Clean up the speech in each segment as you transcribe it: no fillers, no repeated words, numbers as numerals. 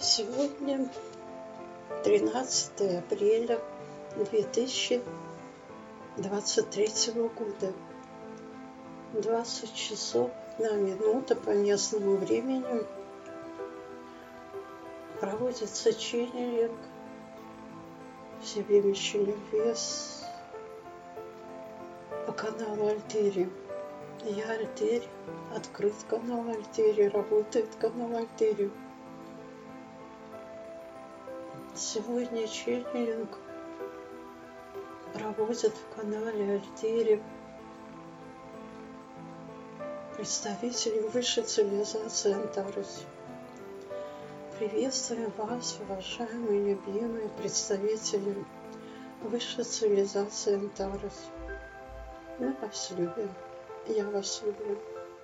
Сегодня 13 апреля 2023 года, 20 часов 1 минута по местному времени. Проводится ченнелинг всеведущий вес по каналу Альтери. Я Альтери, открыт канал Альтери, работает канал Альтери. Сегодня ченнелинг проводят в канале Альтери представители высшей цивилизации Антарес. Приветствую вас, уважаемые, любимые представители высшей цивилизации Антарес. Мы вас любим, я вас люблю.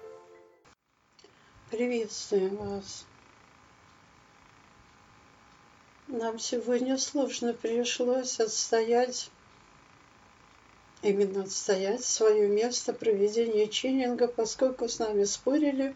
Приветствую вас. Нам сегодня сложно пришлось отстоять свое место проведения ченнелинга, поскольку с нами спорили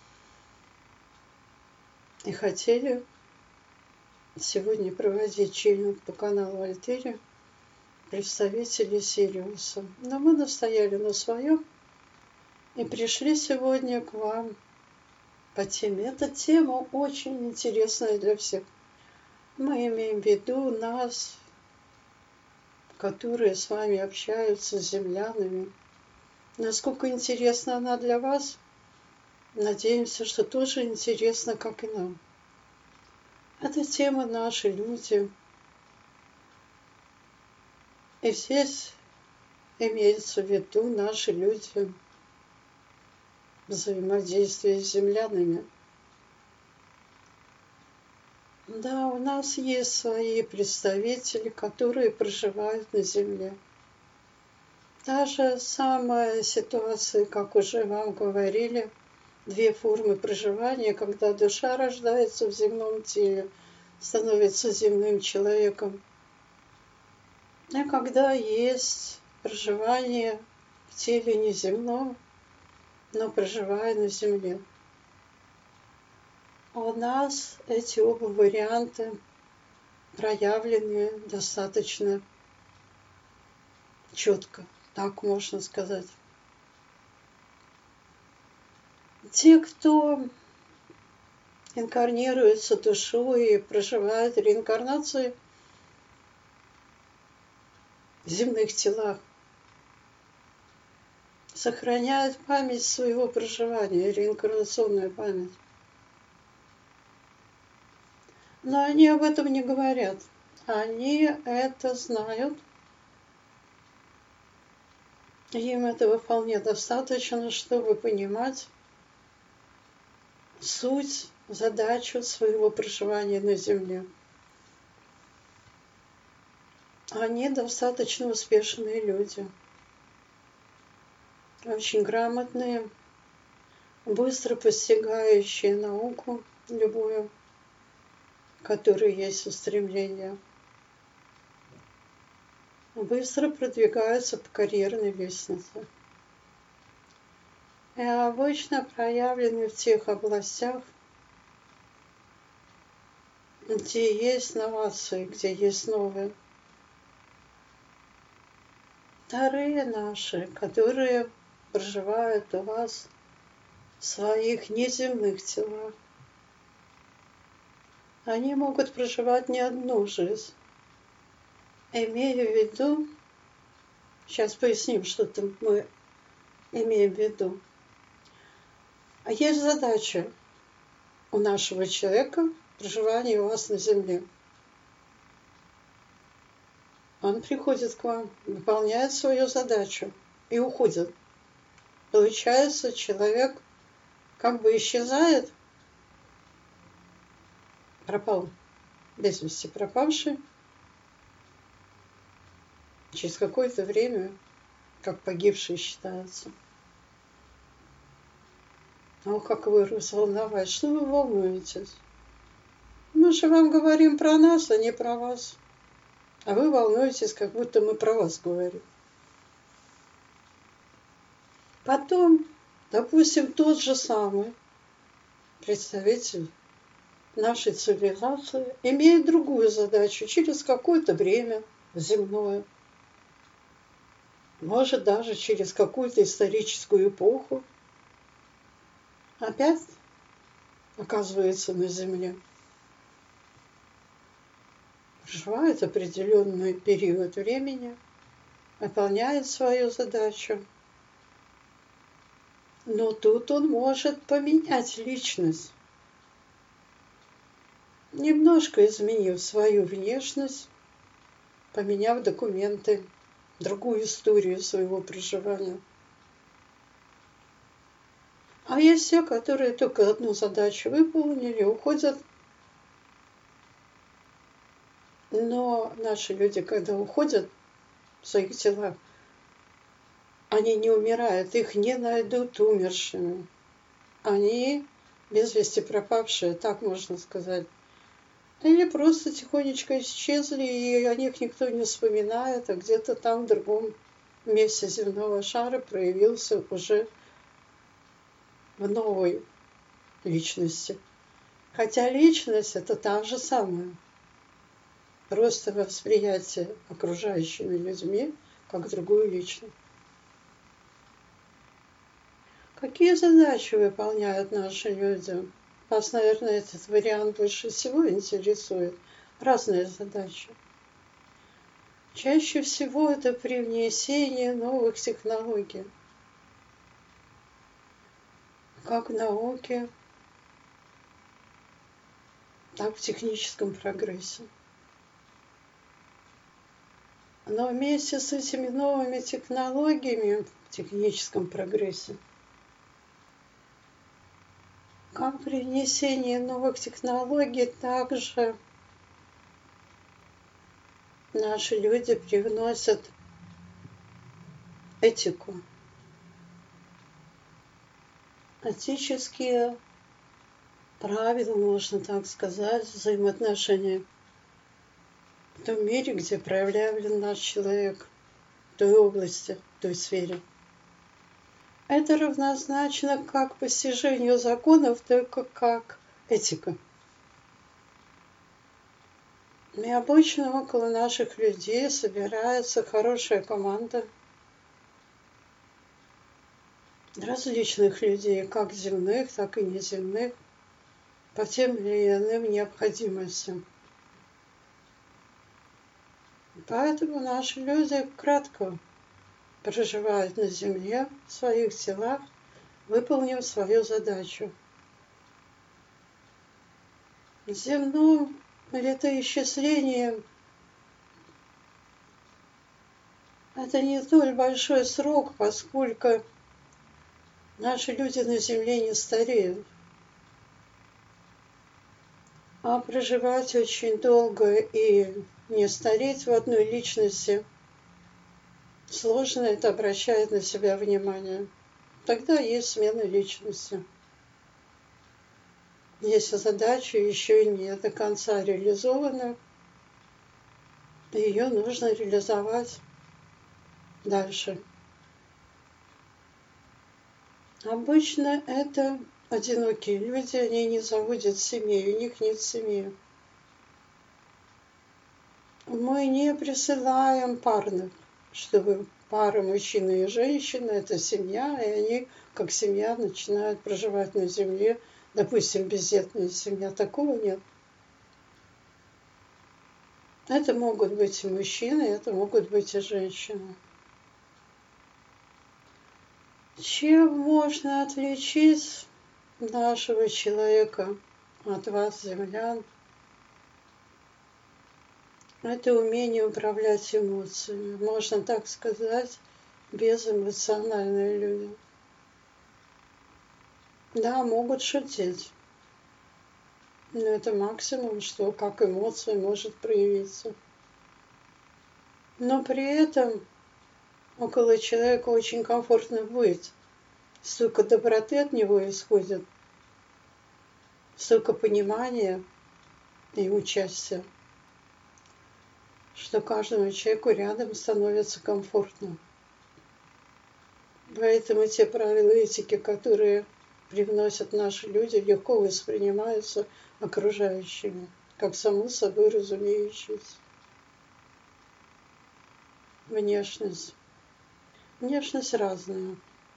и хотели сегодня проводить ченнелинг по каналу Альтери представители Сириуса. Но мы настояли на своем и пришли сегодня к вам по теме. Эта тема очень интересная для всех. Мы имеем в виду нас, которые с вами общаются с землянами. Насколько интересна она для вас, надеемся, что тоже интересно, как и нам. Эта тема наши люди. И здесь имеется в виду наши люди, взаимодействие с землянами. Да, у нас есть свои представители, которые проживают на Земле. Та же самая ситуация, как уже вам говорили, две формы проживания, когда душа рождается в земном теле, становится земным человеком, и когда есть проживание в теле неземном, но проживая на Земле. У нас эти оба варианта проявлены достаточно четко, так можно сказать. Те, кто инкарнируется душой и проживает реинкарнации в земных телах, сохраняют память своего проживания, реинкарнационную память. Но они об этом не говорят. Они это знают. Им этого вполне достаточно, чтобы понимать суть, задачу своего проживания на Земле. Они достаточно успешные люди. Очень грамотные, быстро постигающие науку любую, которые есть устремления, быстро продвигаются по карьерной лестнице. И обычно проявлены в тех областях, где есть новации, где есть новые. Вторые наши, которые проживают у вас в своих неземных телах, они могут проживать не одну жизнь. Имея в виду, сейчас поясним, что там мы имеем в виду. А есть задача у нашего человека проживания у вас на Земле. Он приходит к вам, выполняет свою задачу и уходит. Получается, человек как бы исчезает, пропал, без вести пропавший, через какое-то время, как погибший считается. О, как вы разволновались, что вы волнуетесь? Мы же вам говорим про нас, а не про вас. А вы волнуетесь, как будто мы про вас говорим. Потом, допустим, тот же самый представитель нашей цивилизации имеет другую задачу через какое-то время земное, может даже через какую-то историческую эпоху, опять оказывается на Земле. Проживает определенный период времени, выполняет свою задачу. Но тут он может поменять личность, немножко изменив свою внешность, поменяв документы, другую историю своего проживания. А есть те, которые только одну задачу выполнили, уходят. Но наши люди, когда уходят в своих телах, они не умирают, их не найдут умершими. Они без вести пропавшие, так можно сказать. Они просто тихонечко исчезли, и о них никто не вспоминает, а где-то там в другом месте земного шара проявился уже в новой личности. Хотя личность это та же самая. Просто восприятие окружающими людьми как другую личность. Какие задачи выполняют наши люди? Вас, наверное, этот вариант больше всего интересует. Разные задачи. Чаще всего это привнесение новых технологий. Как в науке, так в техническом прогрессе. Но вместе с этими новыми технологиями в техническом прогрессе, как при внесении новых технологий, также наши люди привносят этику, этические правила, можно так сказать, взаимоотношения в том мире, где проявлен наш человек, в той области, в той сфере. Это равнозначно как постижению законов, только как этика. И обычно около наших людей собирается хорошая команда различных людей, как земных, так и неземных, по тем или иным необходимостям. Поэтому наши люди кратко проживают на Земле, в своих телах, выполнив свою задачу. Земным летоисчислением это не столь большой срок, поскольку наши люди на Земле не стареют. А проживать очень долго и не стареть в одной личности сложно, это обращает на себя внимание. Тогда есть смена личности. Если задача еще не до конца реализована, ее нужно реализовать дальше. Обычно это одинокие люди, они не заводят семей, у них нет семьи. Мы не присылаем парных, чтобы пара мужчина и женщина, это семья, и они как семья начинают проживать на Земле, допустим, бездетная семья, такого нет. Это могут быть и мужчины, это могут быть и женщины. Чем можно отличить нашего человека от вас, землян? Это умение управлять эмоциями. Можно так сказать, безэмоциональные люди. Да, могут шутить. Но это максимум, что как эмоция может проявиться. Но при этом около человека очень комфортно быть. Столько доброты от него исходит, столько понимания и участия, что каждому человеку рядом становится комфортно. Поэтому те правила этики, которые привносят наши люди, легко воспринимаются окружающими, как само собой разумеющееся. Внешность. Внешность разная.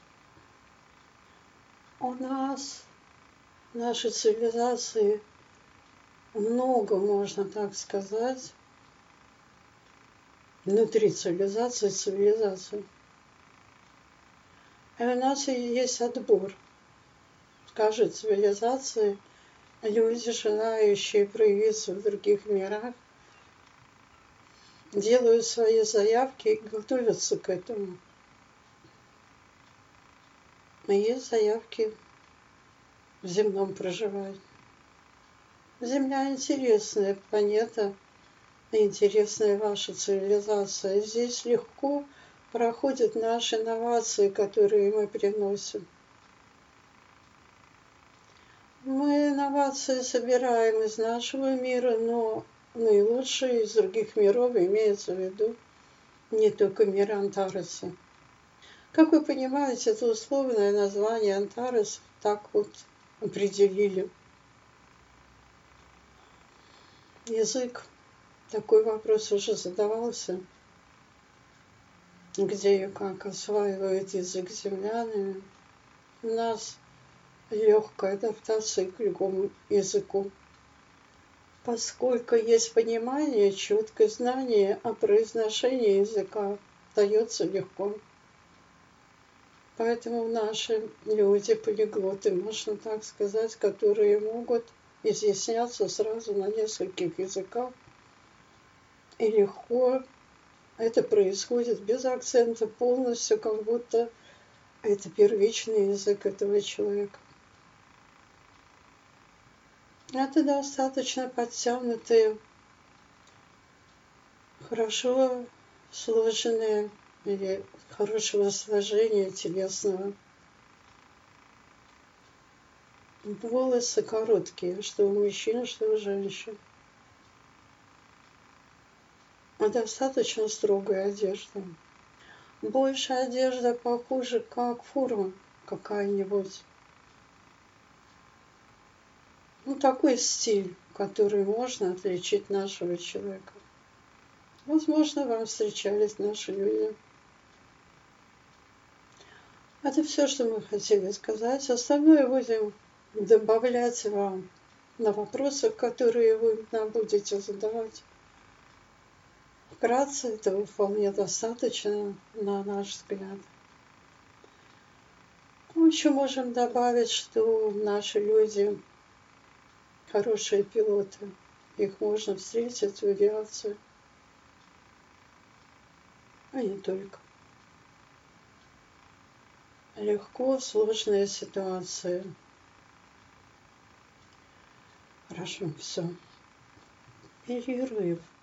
У нас, в нашей цивилизации, много, можно так сказать, внутри цивилизации. И у нас и есть отбор. В каждой цивилизации люди, желающие проявиться в других мирах, делают свои заявки и готовятся к этому. И есть заявки в земном проживании. Земля интересная планета, интересная ваша цивилизация. Здесь легко проходят наши инновации, которые мы приносим. Мы инновации собираем из нашего мира, но наилучшие из других миров имеется в виду не только мир Антареса. Как вы понимаете, это условное название Антарес так вот определили. Язык. Такой вопрос уже задавался. Где и как осваивают язык землянами. У нас легкая адаптация к любому языку. Поскольку есть понимание, четкое знание о произношении языка дается легко. Поэтому наши люди, полиглоты, можно так сказать, которые могут изъясняться сразу на нескольких языках, и легко это происходит без акцента, полностью, как будто это первичный язык этого человека. Это достаточно подтянутые, хорошо сложенные или хорошего сложения телесного. Волосы короткие, что у мужчин, что у женщин. Достаточно строгая одежда. Больше одежда похожа как форма какая-нибудь. Такой стиль, который можно отличить нашего человека. Возможно, вам встречались наши люди. Это все, что мы хотели сказать. Остальное будем добавлять вам на вопросы, которые вы нам будете задавать. Вкратце этого вполне достаточно, на наш взгляд. Мы еще можем добавить, что наши люди хорошие пилоты. Их можно встретить в авиации. А не только. Легко сложные ситуации. Хорошо, все. Перерыв.